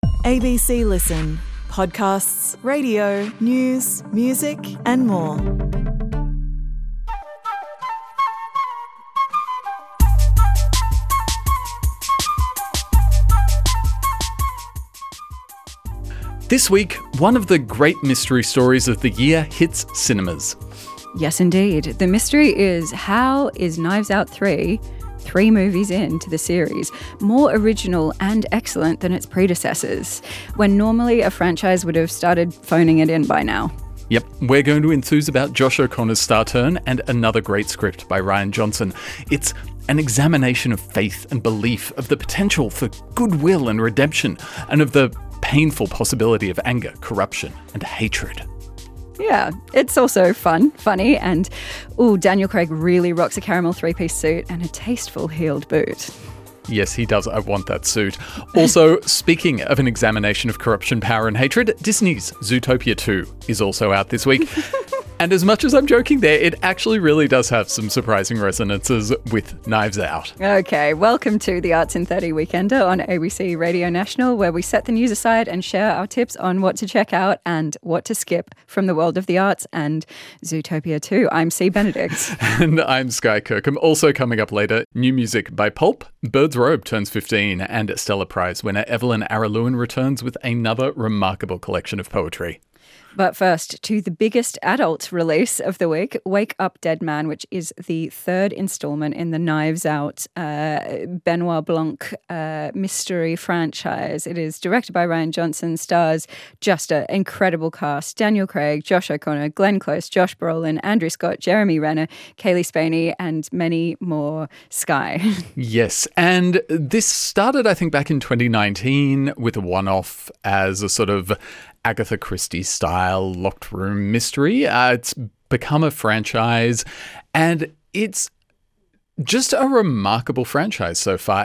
ABC Listen. Podcasts, radio, news, music and more. This week, one of the great mystery stories of the year hits cinemas. Yes, indeed. The mystery is, how is Knives Out 3 movies into the series, more original and excellent than its predecessors, when normally a franchise would have started phoning it in by now? Yep, we're going to enthuse about Josh O'Connor's star turn and another great script by Rian Johnson. It's an examination of faith and belief, of the potential for goodwill and redemption, and of the painful possibility of anger, corruption, and hatred. Yeah, it's also fun, funny, and Daniel Craig really rocks a caramel three-piece suit and a tasteful heeled boot. Yes, he does. I want that suit. Also, speaking of an examination of corruption, power and hatred, Disney's Zootopia 2 is also out this week. And as much as I'm joking there, it actually really does have some surprising resonances with Knives Out. Okay, welcome to the Arts in 30 Weekender on ABC Radio National, where we set the news aside and share our tips on what to check out and what to skip from the world of the arts and Zootopia 2. I'm C. Benedict. And I'm Sky Kirkham. Also coming up later, new music by Pulp, Bird's Robe turns 15, and Stella Prize winner Evelyn Araluen returns with another remarkable collection of poetry. But first, to the biggest adult release of the week, Wake Up Dead Man, which is the third installment in the Knives Out Benoit Blanc mystery franchise. It is directed by Rian Johnson, stars just an incredible cast: Daniel Craig, Josh O'Connor, Glenn Close, Josh Brolin, Andrew Scott, Jeremy Renner, Kaylee Spaney, and many more. Sky. Yes, and this started, I think, back in 2019 with a one-off as a sort of Agatha Christie-style locked room mystery. It's become a franchise, and it's just a remarkable franchise so far.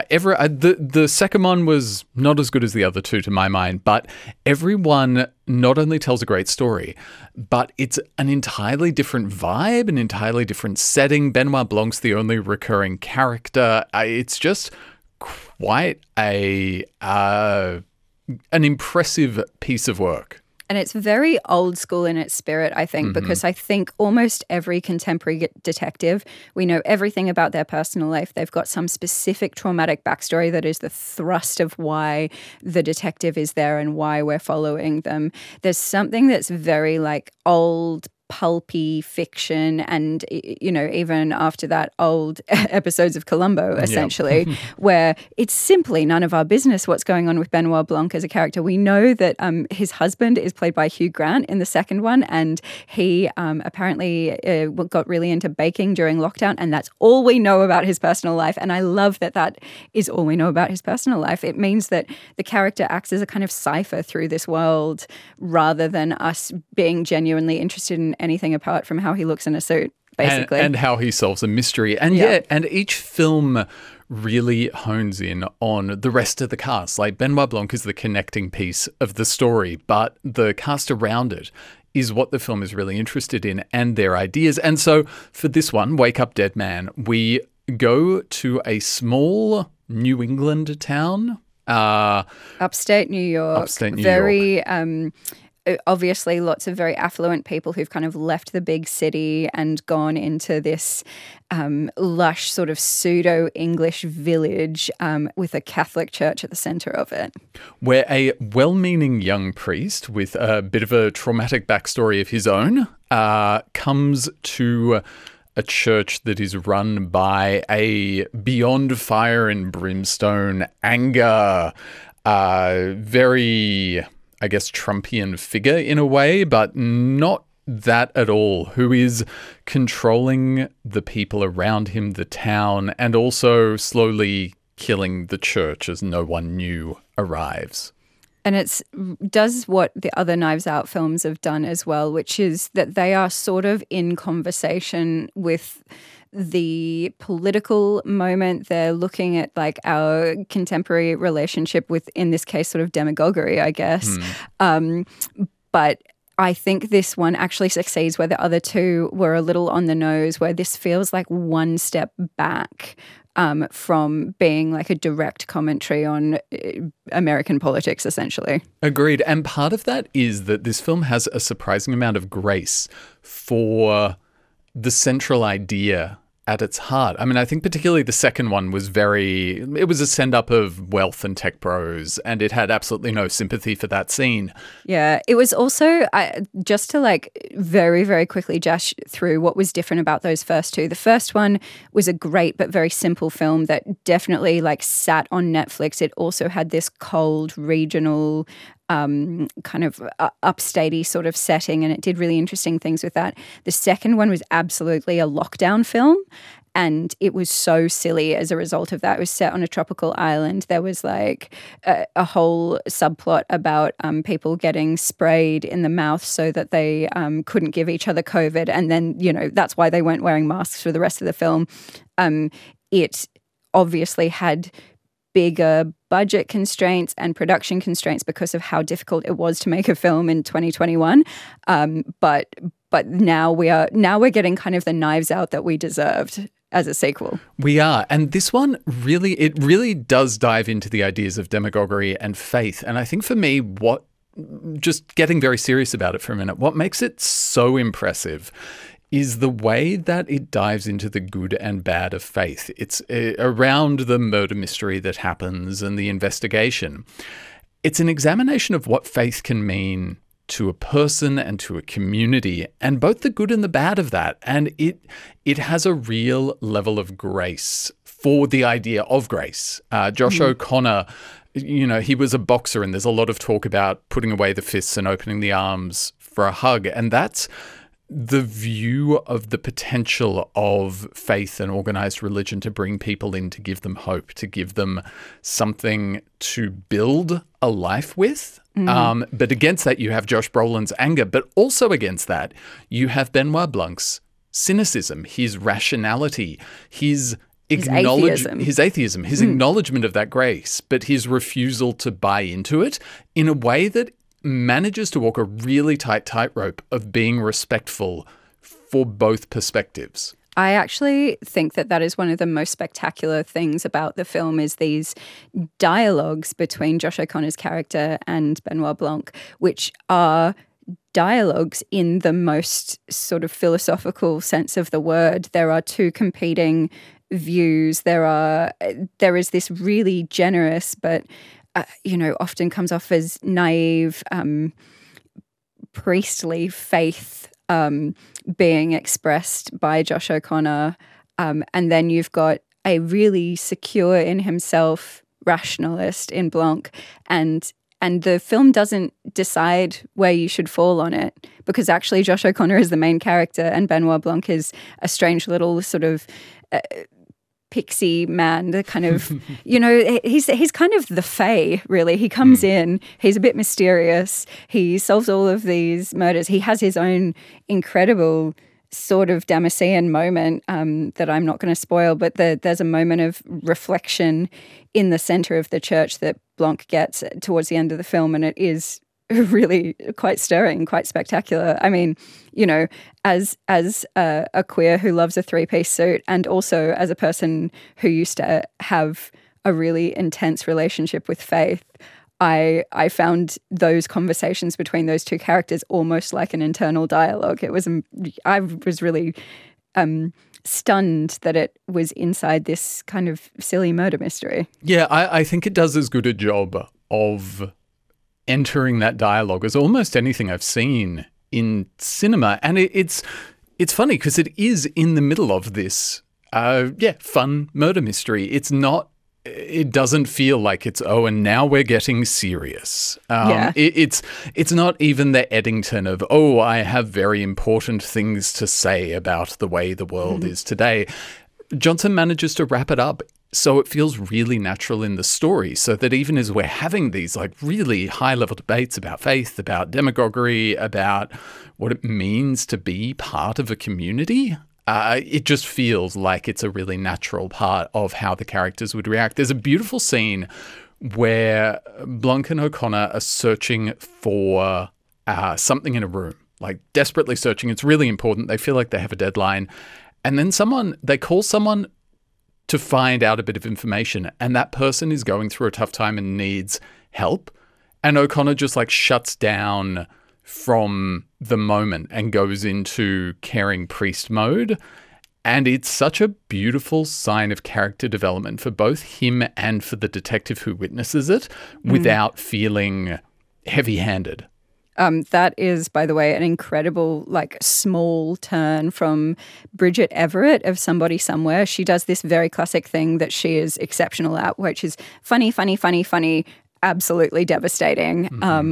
The second one was not as good as the other two to my mind, but everyone not only tells a great story, but it's an entirely different vibe, an entirely different setting. Benoit Blanc's the only recurring character. It's just quite an impressive piece of work. And it's very old school in its spirit, I think, because I think almost every contemporary detective, we know everything about their personal life. They've got some specific traumatic backstory that is the thrust of why the detective is there and why we're following them. There's something that's very old pulpy fiction, and even after that, old episodes of Columbo, essentially, where it's simply none of our business what's going on with Benoit Blanc as a character. We know that his husband is played by Hugh Grant in the second one, and he apparently got really into baking during lockdown, and that's all we know about his personal life. And I love that is all we know about his personal life. It means that the character acts as a kind of cipher through this world, rather than us being genuinely interested in anything apart from how he looks in a suit, basically. And how he solves a mystery. And and each film really hones in on the rest of the cast. Like, Benoit Blanc is the connecting piece of the story, but the cast around it is what the film is really interested in, and their ideas. And so for this one, Wake Up Dead Man, we go to a small New England town. Upstate New York. Very obviously lots of very affluent people who've kind of left the big city and gone into this lush sort of pseudo-English village with a Catholic church at the center of it. Where a well-meaning young priest with a bit of a traumatic backstory of his own comes to a church that is run by a beyond fire and brimstone anger, very, I guess, Trumpian figure in a way, but not that at all, who is controlling the people around him, the town, and also slowly killing the church as no one new arrives. And it does what the other Knives Out films have done as well, which is that they are sort of in conversation with the political moment. They're looking at our contemporary relationship with, in this case, sort of demagoguery, I guess. But I think this one actually succeeds where the other two were a little on the nose, where this feels like one step back from being like a direct commentary on American politics, essentially. Agreed. And part of that is that this film has a surprising amount of grace for the central idea at its heart. I mean, I think particularly the second one was it was a send-up of wealth and tech bros, and it had absolutely no sympathy for that scene. Yeah, it was also, just to like very, very quickly dash through what was different about those first two. The first one was a great but very simple film that definitely like sat on Netflix. It also had this cold regional kind of upstatey sort of setting, and it did really interesting things with that. The second one was absolutely a lockdown film, and it was so silly as a result of that. It was set on a tropical island. There was like a whole subplot about people getting sprayed in the mouth so that they couldn't give each other COVID, and then, you know, that's why they weren't wearing masks for the rest of the film. It obviously had bigger budget constraints and production constraints because of how difficult it was to make a film in 2021. But now we're getting kind of the knives out that we deserved as a sequel. We are. And this one really does dive into the ideas of demagoguery and faith. And I think for me, just getting very serious about it for a minute, what makes it so impressive is the way that it dives into the good and bad of faith. It's around the murder mystery that happens and the investigation. It's an examination of what faith can mean to a person and to a community, and both the good and the bad of that. And it has a real level of grace for the idea of grace. Josh O'Connor, you know, he was a boxer, and there's a lot of talk about putting away the fists and opening the arms for a hug. And that's the view of the potential of faith and organized religion to bring people in, to give them hope, to give them something to build a life with. But against that, you have Josh Brolin's anger. But also against that, you have Benoit Blanc's cynicism, his rationality, his atheism, his acknowledgement of that grace, but his refusal to buy into it in a way that manages to walk a really tight tightrope of being respectful for both perspectives. I actually think that is one of the most spectacular things about the film is these dialogues between Josh O'Connor's character and Benoit Blanc, which are dialogues in the most sort of philosophical sense of the word. There are two competing views. There is this really generous but often comes off as naive, priestly faith being expressed by Josh O'Connor. And then you've got a really secure in himself rationalist in Blanc. And the film doesn't decide where you should fall on it, because actually Josh O'Connor is the main character and Benoit Blanc is a strange little sort of pixie man, the kind of, he's kind of the Fae, really. He comes in, he's a bit mysterious, he solves all of these murders. He has his own incredible sort of Damascene moment that I'm not going to spoil, but there's a moment of reflection in the center of the church that Blanc gets towards the end of the film, and it is really quite stirring, quite spectacular. I mean, as a queer who loves a three-piece suit, and also as a person who used to have a really intense relationship with faith, I found those conversations between those two characters almost like an internal dialogue. I was really stunned that it was inside this kind of silly murder mystery. Yeah, I think it does as good a job of entering that dialogue as almost anything I've seen in cinema. And it's funny because it is in the middle of this, fun murder mystery. It doesn't feel like it's, and now we're getting serious. It's not even the Eddington of, I have very important things to say about the way the world is today. Johnson manages to wrap it up so it feels really natural in the story, so that even as we're having these like really high-level debates about faith, about demagoguery, about what it means to be part of a community, it just feels like it's a really natural part of how the characters would react. There's a beautiful scene where Blanc and O'Connor are searching for something in a room, like desperately searching. It's really important. They feel like they have a deadline. And then they call someone to find out a bit of information, and that person is going through a tough time and needs help. And O'Connor just like shuts down from the moment and goes into caring priest mode. And it's such a beautiful sign of character development for both him and for the detective who witnesses it without feeling heavy-handed. That is, by the way, an incredible, like, small turn from Bridget Everett of Somebody Somewhere. She does this very classic thing that she is exceptional at, which is funny, absolutely devastating.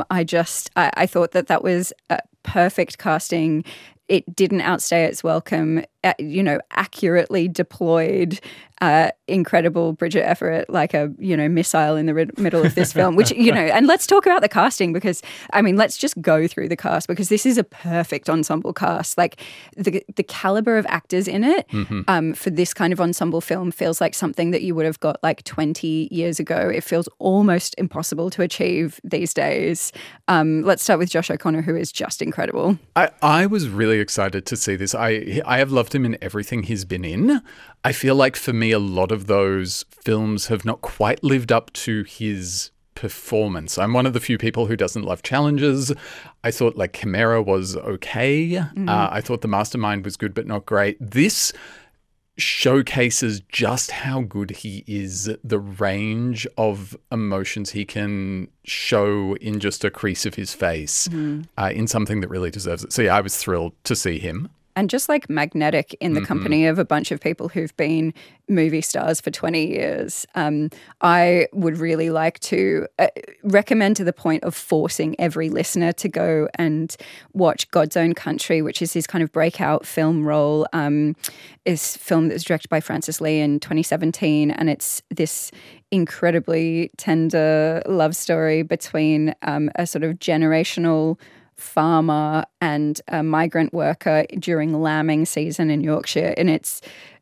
I thought that was perfect casting. It didn't outstay its welcome. Accurately deployed, incredible Bridget Everett, like a, missile in the middle of this film, which, and let's talk about the casting because, let's just go through the cast because this is a perfect ensemble cast. Like the caliber of actors in it for this kind of ensemble film feels like something that you would have got like 20 years ago. It feels almost impossible to achieve these days. Let's start with Josh O'Connor, who is just incredible. I was really excited to see this. I have loved him in everything he's been in. I feel like for me, a lot of those films have not quite lived up to his performance. I'm one of the few people who doesn't love challenges. I thought like Chimera was okay. I thought The Mastermind was good, but not great. This showcases just how good he is, the range of emotions he can show in just a crease of his face in something that really deserves it. So yeah, I was thrilled to see him. And just like magnetic in the company of a bunch of people who've been movie stars for 20 years. I would really like to recommend to the point of forcing every listener to go and watch God's Own Country, which is his kind of breakout film role. Is film that was directed by Francis Lee in 2017. And it's this incredibly tender love story between a sort of generational farmer and a migrant worker during lambing season in Yorkshire. And it's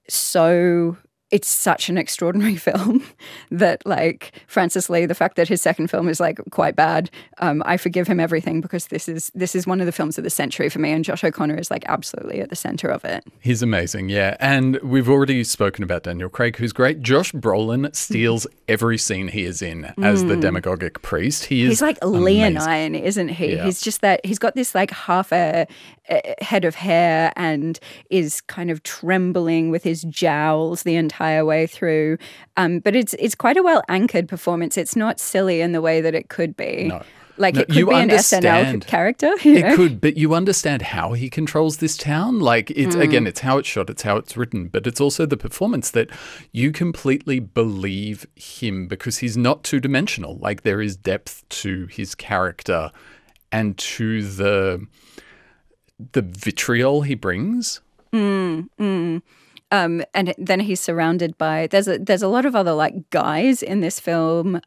such an extraordinary film that, like, Francis Lee, the fact that his second film is like quite bad, I forgive him everything because this is one of the films of the century for me, and Josh O'Connor is like absolutely at the center of it. He's amazing, yeah. And we've already spoken about Daniel Craig, who's great. Josh Brolin steals every scene he is in as the demagogic priest. He's like leonine, isn't he? Yeah. He's just that he's got this like half a head of hair and is kind of trembling with his jowls the entire way through. But it's quite a well anchored performance. It's not silly in the way that it could be. No. Like it could be an SNL character. It could, but you understand how he controls this town. Like it's again, it's how it's shot, it's how it's written, but it's also the performance that you completely believe him because he's not two-dimensional. Like there is depth to his character and to the vitriol he brings. And then he's surrounded by there's a lot of other like guys in this film.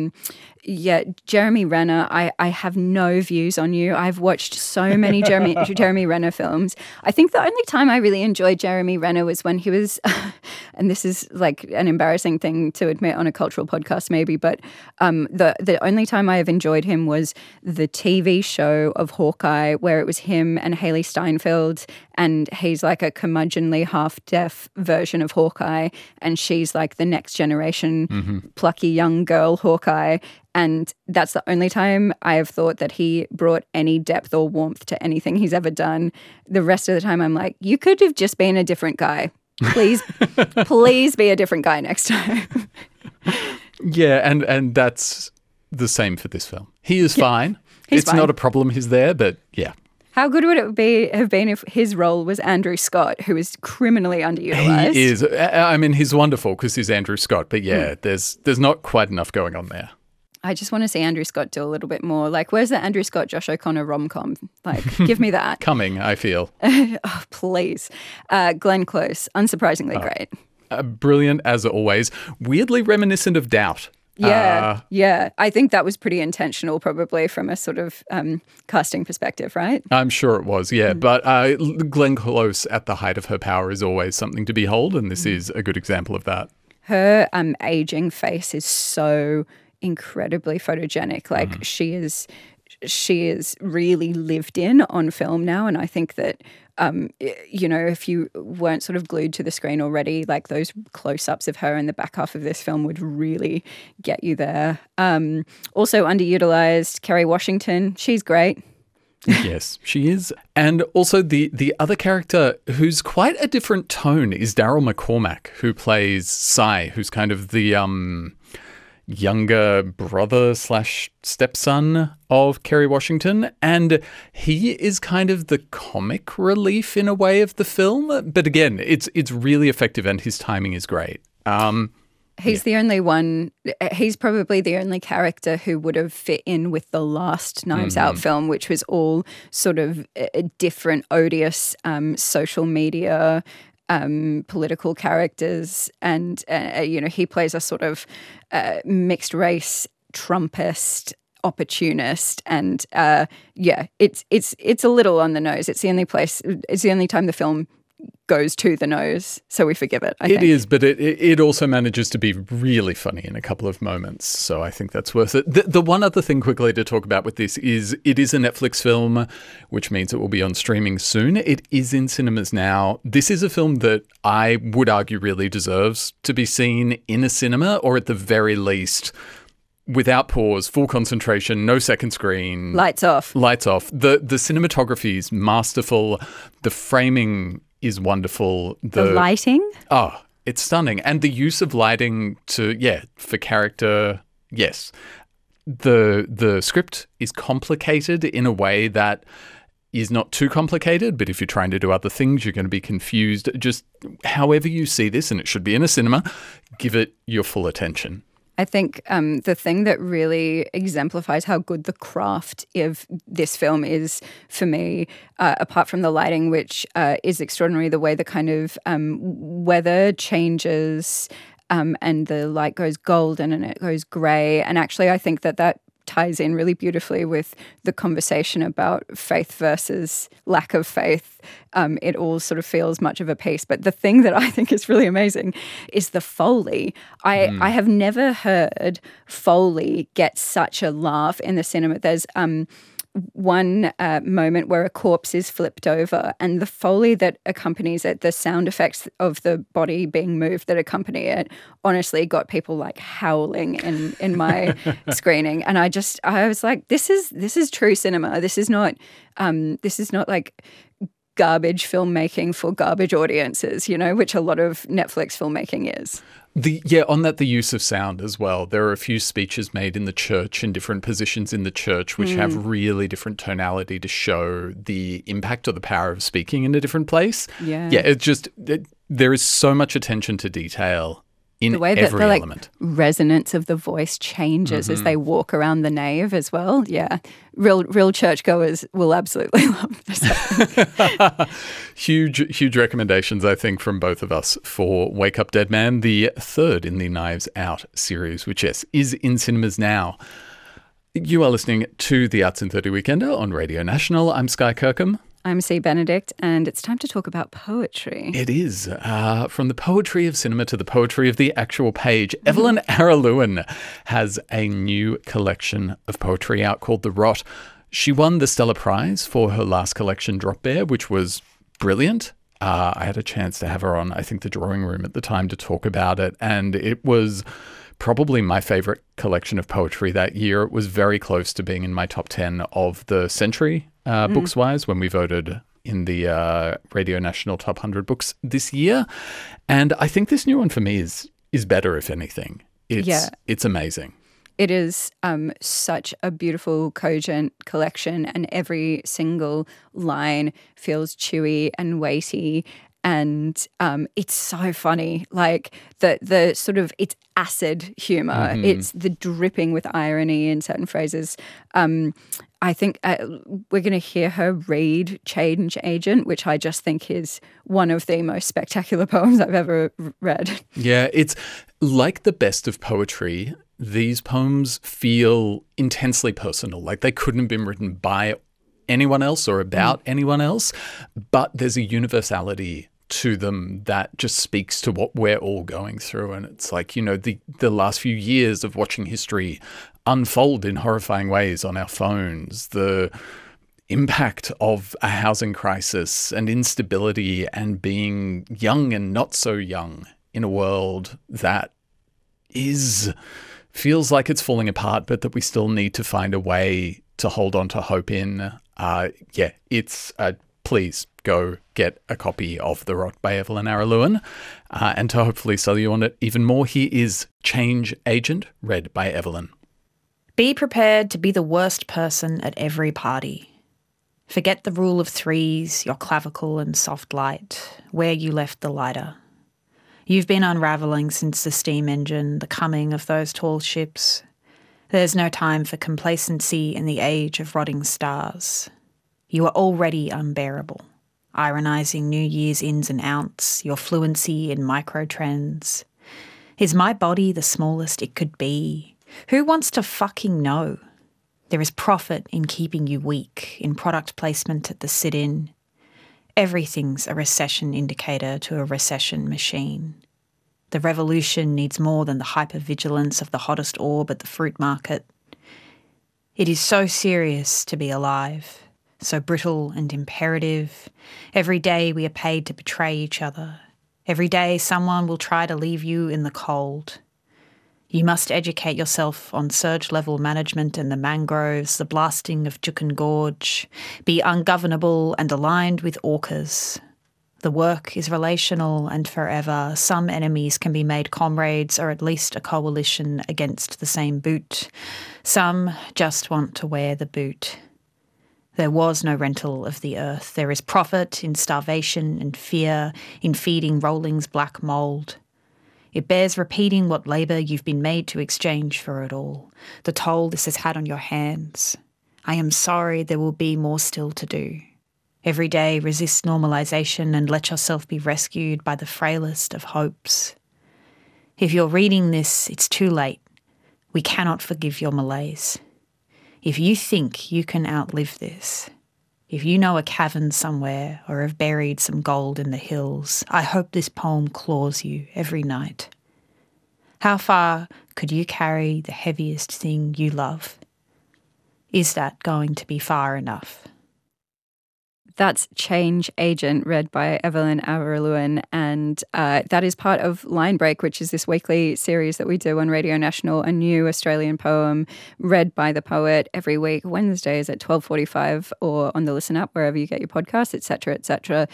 Jeremy Renner, I have no views on you. I've watched so many Jeremy Renner films. I think the only time I really enjoyed Jeremy Renner was when he was, and this is like an embarrassing thing to admit on a cultural podcast maybe, but the only time I have enjoyed him was the TV show of Hawkeye where it was him and Haley Steinfeld, and he's like a curmudgeonly half-deaf version of Hawkeye, and she's like the next generation plucky young girl Hawkeye. And that's the only time I have thought that he brought any depth or warmth to anything he's ever done. The rest of the time I'm like, you could have just been a different guy. Please, please be a different guy next time. Yeah, and that's the same for this film. He is fine. It's fine. Not a problem he's there, but yeah. How good would it have been if his role was Andrew Scott, who is criminally underutilized? He is. I mean, he's wonderful because he's Andrew Scott, but yeah, there's not quite enough going on there. I just want to see Andrew Scott do a little bit more. Like, where's the Andrew Scott, Josh O'Connor rom-com? Like, give me that. Coming, I feel. Oh, please. Glenn Close, unsurprisingly great. Brilliant as always. Weirdly reminiscent of Doubt. Yeah. I think that was pretty intentional, probably from a sort of casting perspective, right? I'm sure it was, yeah. But Glenn Close at the height of her power is always something to behold, and this is a good example of that. Her aging face is so incredibly photogenic. Like she is she is really lived in on film now. And I think that, if you weren't sort of glued to the screen already, like those close-ups of her in the back half of this film would really get you there. Also underutilized, Kerry Washington. She's great. Yes, she is. And also the other character who's quite a different tone is Daryl McCormack, who plays Cy, who's kind of the younger brother / stepson of Kerry Washington. And he is kind of the comic relief in a way of the film. But again, it's really effective and his timing is great. He's the only one, he's probably the only character who would have fit in with the last Knives Out film, which was all sort of different, odious social media political characters. And, he plays a sort of mixed race Trumpist opportunist. And it's a little on the nose. It's the only time the film goes to the nose, so we forgive it. I think. It is, but it also manages to be really funny in a couple of moments, so I think that's worth it. The one other thing quickly to talk about with this is it is a Netflix film, which means it will be on streaming soon. It is in cinemas now. This is a film that I would argue really deserves to be seen in a cinema, or at the very least without pause, full concentration, no second screen. Lights off. The cinematography is masterful. The framing is wonderful. The lighting? Oh, it's stunning. And the use of lighting for character, yes. The script is complicated in a way that is not too complicated, but if you're trying to do other things, you're going to be confused. Just however you see this, and it should be in a cinema, give it your full attention. I think the thing that really exemplifies how good the craft of this film is for me, apart from the lighting, which is extraordinary, the way the kind of weather changes and the light goes golden and it goes grey. And actually, I think that ties in really beautifully with the conversation about faith versus lack of faith. It all sort of feels much of a piece. But the thing that I think is really amazing is the Foley. I have never heard Foley get such a laugh in the cinema. There's one moment where a corpse is flipped over, and the Foley that accompanies it, the sound effects of the body being moved that accompany it, honestly got people like howling in my screening. And I was like, this is true cinema. This is not like garbage filmmaking for garbage audiences, which a lot of Netflix filmmaking is. On that, the use of sound as well. There are a few speeches made in the church in different positions in the church which have really different tonality to show the impact or the power of speaking in a different place. Yeah. Yeah, there is so much attention to detail in the way that every element. Resonance of the voice changes as they walk around the nave as well. Yeah. Real churchgoers will absolutely love this. Huge recommendations, I think, from both of us for Wake Up Dead Man, the third in the Knives Out series, which, yes, is in cinemas now. You are listening to the Arts in 30 Weekender on Radio National. I'm Skye Kirkham. I'm C. Benedict, and it's time to talk about poetry. It is. From the poetry of cinema to the poetry of the actual page. Evelyn Araluen has a new collection of poetry out called The Rot. She won the Stella Prize for her last collection, Drop Bear, which was brilliant. I had a chance to have her on, I think, the drawing room at the time to talk about it, and it was probably my favorite collection of poetry that year. It was very close to being in my top 10 of the century. Books-wise, when we voted in the Radio National Top 100 Books this year. And I think this new one for me is better, if anything. It's amazing. It is such a beautiful, cogent collection, and every single line feels chewy and weighty. And it's so funny, like the sort of, it's acid humor. It's the dripping with irony in certain phrases. I think we're going to hear her read Change Agent, which I just think is one of the most spectacular poems I've ever read. Yeah, it's like the best of poetry. These poems feel intensely personal, like they couldn't have been written by anyone else or about anyone else, but there's a universality to them that just speaks to what we're all going through. And it's like, the last few years of watching history unfold in horrifying ways on our phones. The impact of a housing crisis and instability and being young and not so young in a world that feels like it's falling apart, but that we still need to find a way to hold on to hope in. Please go get a copy of The Rot by Evelyn Araluen, and to hopefully sell you on it even more, here is Change Agent, read by Evelyn. Be prepared to be the worst person at every party. Forget the rule of threes, your clavicle and soft light, where you left the lighter. You've been unravelling since the steam engine, the coming of those tall ships. There's no time for complacency in the age of rotting stars. You are already unbearable, ironising New Year's ins and outs, your fluency in microtrends. Is my body the smallest it could be? Who wants to fucking know? There is profit in keeping you weak, in product placement at the sit-in. Everything's a recession indicator to a recession machine. The revolution needs more than the hypervigilance of the hottest orb at the fruit market. It is so serious to be alive, so brittle and imperative. Every day we are paid to betray each other. Every day someone will try to leave you in the cold. You must educate yourself on surge level management and the mangroves, the blasting of Juukan Gorge. Be ungovernable and aligned with orcas. The work is relational and forever. Some enemies can be made comrades or at least a coalition against the same boot. Some just want to wear the boot. There was no rental of the earth. There is profit in starvation and fear, in feeding Rolling's black mould. It bears repeating what labour you've been made to exchange for it all, the toll this has had on your hands. I am sorry there will be more still to do. Every day resist normalisation and let yourself be rescued by the frailest of hopes. If you're reading this, it's too late. We cannot forgive your malaise. If you think you can outlive this, if you know a cavern somewhere or have buried some gold in the hills, I hope this poem claws you every night. How far could you carry the heaviest thing you love? Is that going to be far enough? That's Change Agent, read by Evelyn Araluen, and that is part of Line Break, which is this weekly series that we do on Radio National, a new Australian poem read by the poet every week, Wednesdays at 12:45 or on the Listen app, wherever you get your podcasts, etc., etc.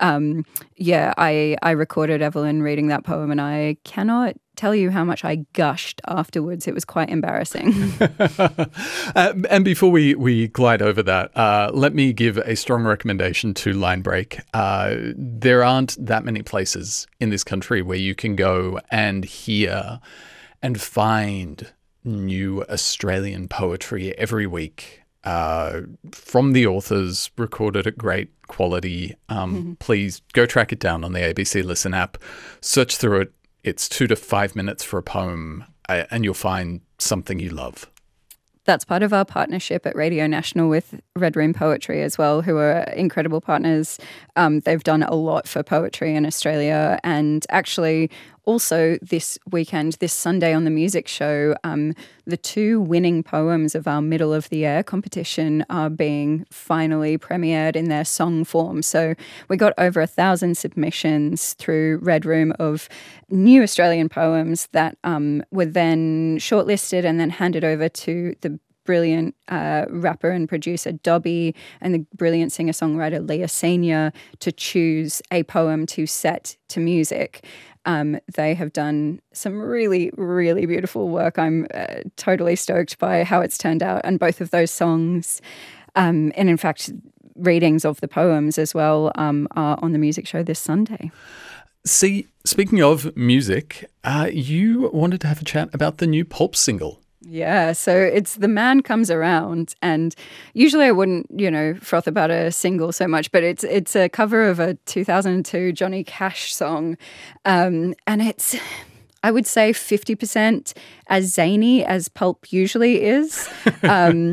I recorded Evelyn reading that poem, and I cannot tell you how much I gushed afterwards. It was quite embarrassing. And before we glide over that, let me give a strong recommendation to Line Break. There aren't that many places in this country where you can go and hear and find new Australian poetry every week from the authors, recorded at great quality. Please go track it down on the ABC Listen app, search through it. It's 2 to 5 minutes for a poem, and you'll find something you love. That's part of our partnership at Radio National with Red Room Poetry as well, who are incredible partners. They've done a lot for poetry in Australia, and actually also this weekend, this Sunday on the music show, the 2 winning poems of our Middle of the Air competition are being finally premiered in their song form. So we got over 1,000 submissions through Red Room of new Australian poems that were then shortlisted and then handed over to the brilliant rapper and producer Dobby and the brilliant singer-songwriter Leah Senior to choose a poem to set to music. They have done some really, really beautiful work. I'm totally stoked by how it's turned out, and both of those songs, and in fact, readings of the poems as well, are on the music show this Sunday. See, speaking of music, you wanted to have a chat about the new Pulp single. Yeah, so it's The Man Comes Around, and usually I wouldn't, froth about a single so much, but it's a cover of a 2002 Johnny Cash song, and it's, I would say, 50% as zany as Pulp usually is.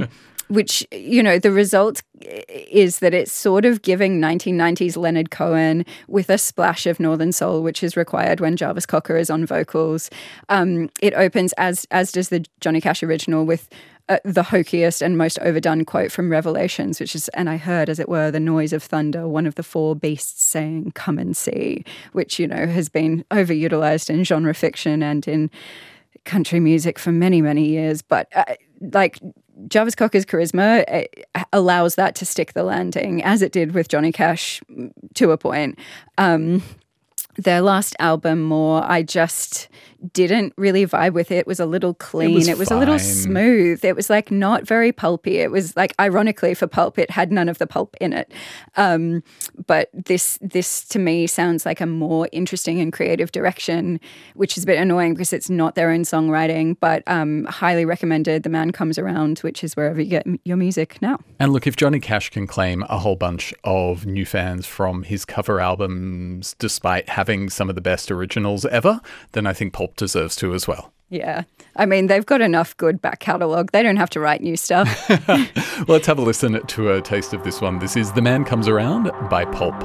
which, the result is that it's sort of giving 1990s Leonard Cohen with a splash of Northern Soul, which is required when Jarvis Cocker is on vocals. It opens, as does the Johnny Cash original, with the hokiest and most overdone quote from Revelations, which is, "And I heard, as it were, the noise of thunder, one of the four beasts saying, 'Come and see,'" which, has been overutilized in genre fiction and in country music for many, many years. But Jarvis Cocker's charisma allows that to stick the landing, as it did with Johnny Cash to a point. Their last album, More, I just didn't really vibe with it. It was a little clean. It was a little smooth. It was not very pulpy. It was ironically for pulp, it had none of the pulp in it. But this to me sounds like a more interesting and creative direction, which is a bit annoying because it's not their own songwriting, but highly recommended. The Man Comes Around, which is wherever you get your music now. And look, if Johnny Cash can claim a whole bunch of new fans from his cover albums, despite having some of the best originals ever, then I think pulp deserves to as well. Yeah. I mean, they've got enough good back catalogue. They don't have to write new stuff. Well, let's have a listen to a taste of this one. This is The Man Comes Around by Pulp.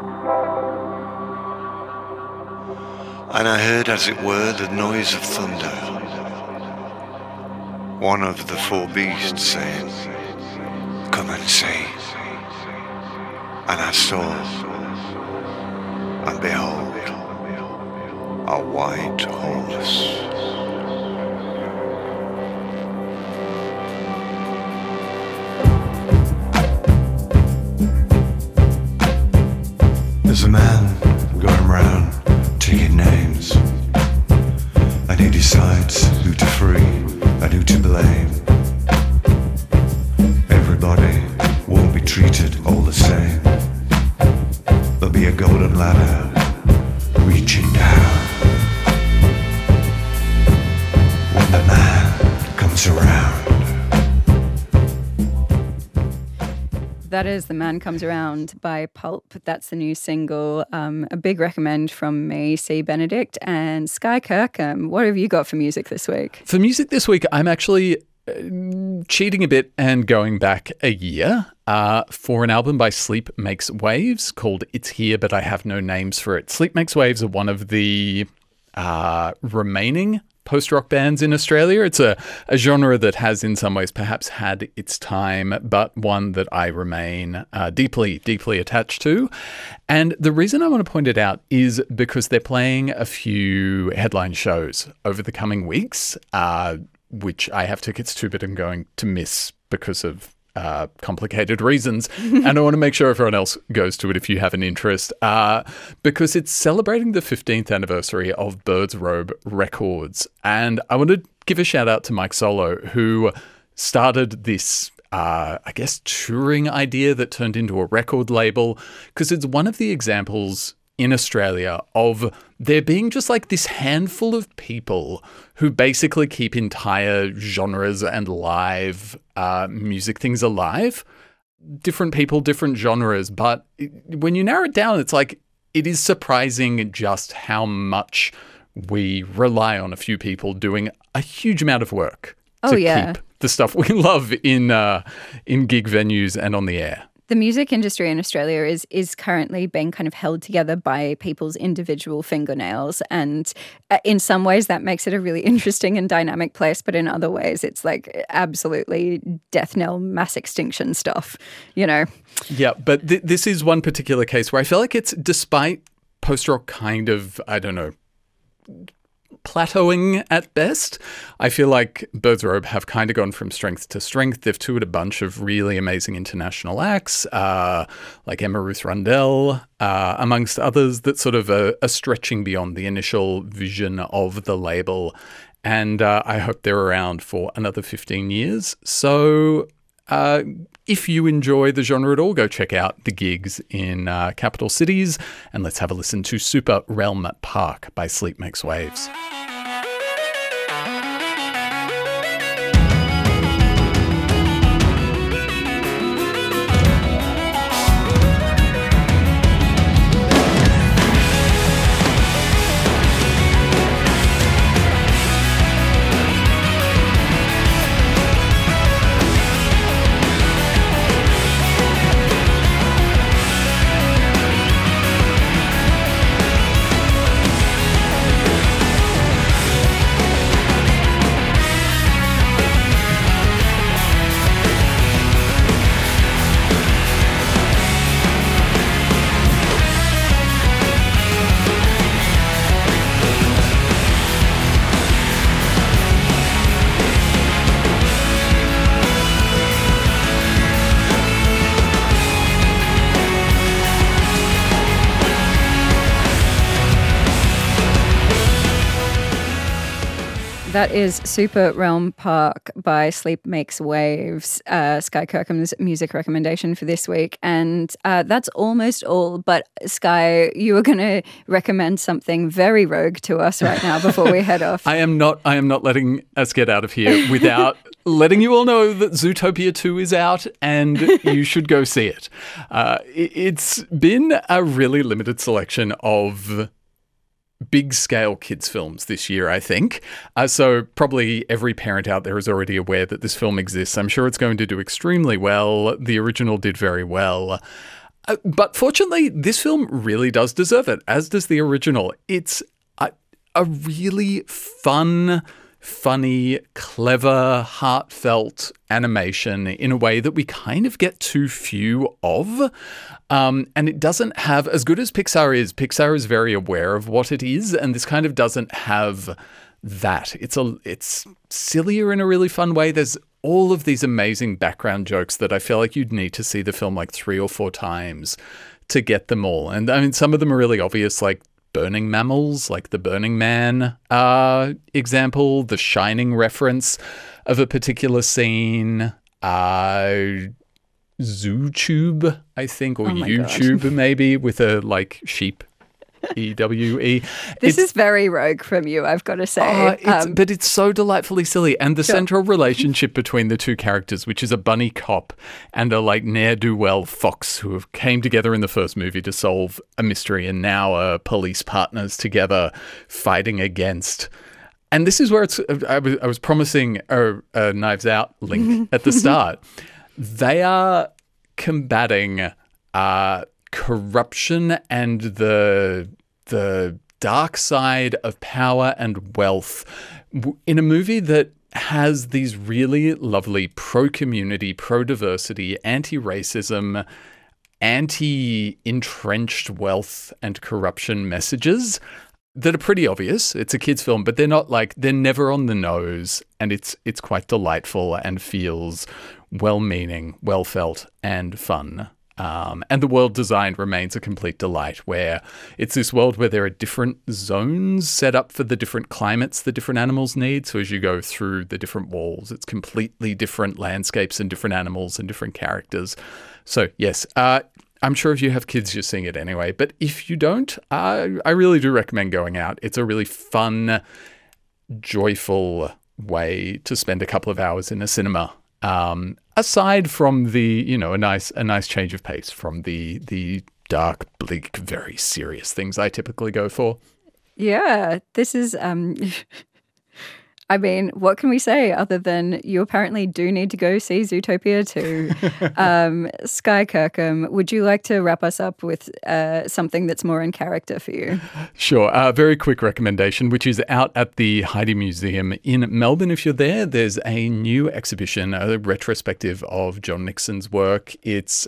And I heard, as it were, the noise of thunder, one of the four beasts saying, "Come and see." And I saw, and behold, a white horse. There's a man going round taking names, and he decides who to free and who to blame. Everybody won't be treated all the same. There'll be a golden ladder reaching down when the man comes around. That is The Man Comes Around by Pulp. That's the new single. A big recommend from me, C. Benedict, and Skye Kirkham. What have you got for music this week? For music this week, I'm actually cheating a bit and going back a year for an album by Sleep Makes Waves called It's Here But I Have No Names For It. Sleep Makes Waves are one of the remaining post-rock bands in Australia. It's a genre that has in some ways perhaps had its time, but one that I remain deeply, deeply attached to. And the reason I want to point it out is because they're playing a few headline shows over the coming weeks, which I have tickets to, but I'm going to miss because of complicated reasons. And I want to make sure everyone else goes to it if you have an interest, because it's celebrating the 15th anniversary of Birds Robe Records. And I want to give a shout out to Mike Solo, who started this, touring idea that turned into a record label, because it's one of the examples in Australia of there being just this handful of people who basically keep entire genres and live music things alive. Different people, different genres. But when you narrow it down, it's it is surprising just how much we rely on a few people doing a huge amount of work to keep the stuff we love in gig venues and on the air. The music industry in Australia is currently being kind of held together by people's individual fingernails. And in some ways that makes it a really interesting and dynamic place. But in other ways, it's absolutely death knell mass extinction stuff, Yeah, but this is one particular case where I feel like it's, despite post-rock kind of, plateauing at best, I feel like Birds Robe have kind of gone from strength to strength. They've toured a bunch of really amazing international acts, like Emma Ruth Rundell, amongst others, that sort of are stretching beyond the initial vision of the label. And I hope they're around for another 15 years. So if you enjoy the genre at all, go check out the gigs in capital cities. And let's have a listen to Super Realm Park by Sleep Makes Waves. That is Super Realm Park by Sleep Makes Waves, Sky Kirkham's music recommendation for this week. And that's almost all. But Sky, you were going to recommend something very rogue to us right now before we head off. I am not letting us get out of here without letting you all know that Zootopia 2 is out and you should go see it. It's been a really limited selection of big-scale kids' films this year, I think. So probably every parent out there is already aware that this film exists. I'm sure it's going to do extremely well. The original did very well. But fortunately, this film really does deserve it, as does the original. It's a really fun, funny, clever, heartfelt animation in a way that we kind of get too few of. And it doesn't have, as good as Pixar is very aware of what it is, and this kind of doesn't have that. It's sillier in a really fun way. There's all of these amazing background jokes that I feel like you'd need to see the film like 3 or 4 times to get them all. And I mean, some of them are really obvious, like burning mammals, like the Burning Man example, the Shining reference of a particular scene, ZooTube, I think, or YouTube maybe, with a like sheep, EWE. This is very rogue from you, I've got to say. But it's so delightfully silly. And the central relationship between the two characters, which is a bunny cop and a like ne'er-do-well fox who have came together in the first movie to solve a mystery and now are police partners together fighting against. And this is where I was promising a Knives Out link at the start. They are combating corruption and the dark side of power and wealth in a movie that has these really lovely pro-community, pro-diversity, anti-racism, anti-entrenched wealth and corruption messages that are pretty obvious. It's a kid's film, but they're never on the nose, and it's quite delightful and feels well-meaning, well-felt, and fun. And the world design remains a complete delight, where it's this world where there are different zones set up for the different climates the different animals need. So as you go through the different walls, it's completely different landscapes and different animals and different characters. So yes, I'm sure if you have kids, you're seeing it anyway. But if you don't, I really do recommend going out. It's a really fun, joyful way to spend a couple of hours in a cinema. Aside from the, a nice change of pace from the dark, bleak, very serious things I typically go for. Yeah, this is, I mean, what can we say other than you apparently do need to go see Zootopia 2. Sky Kirkham, would you like to wrap us up with something that's more in character for you? Sure. Very quick recommendation, which is out at the Heidi Museum in Melbourne. If you're there, there's a new exhibition, a retrospective of John Nixon's work. It's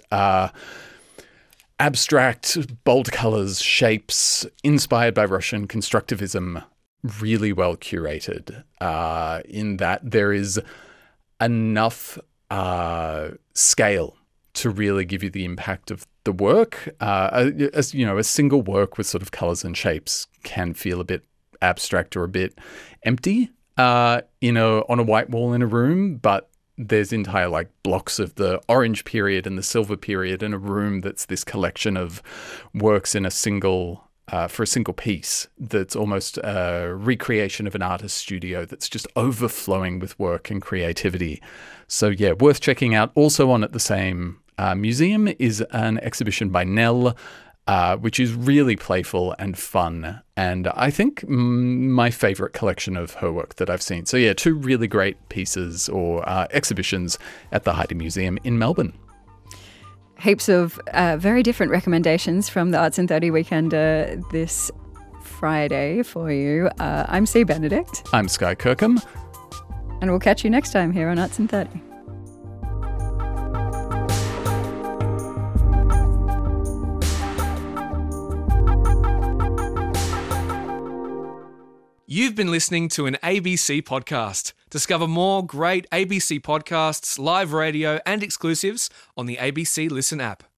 abstract, bold colors, shapes, inspired by Russian constructivism. Really well curated in that there is enough scale to really give you the impact of the work. As you know, a single work with sort of colors and shapes can feel a bit abstract or a bit empty, on a white wall in a room, but there's entire like blocks of the orange period and the silver period in a room that's this collection of works in a single for a single piece that's almost a recreation of an artist's studio that's just overflowing with work and creativity. So yeah, worth checking out. Also on at the same museum is an exhibition by Nell, which is really playful and fun. And I think my favorite collection of her work that I've seen. So yeah, 2 really great pieces or exhibitions at the Heidi Museum in Melbourne. Heaps of very different recommendations from the Arts in 30 Weekender this Friday for you. I'm C. Benedict. I'm Sky Kirkham. And we'll catch you next time here on Arts in 30. You've been listening to an ABC podcast. Discover more great ABC podcasts, live radio, and exclusives on the ABC Listen app.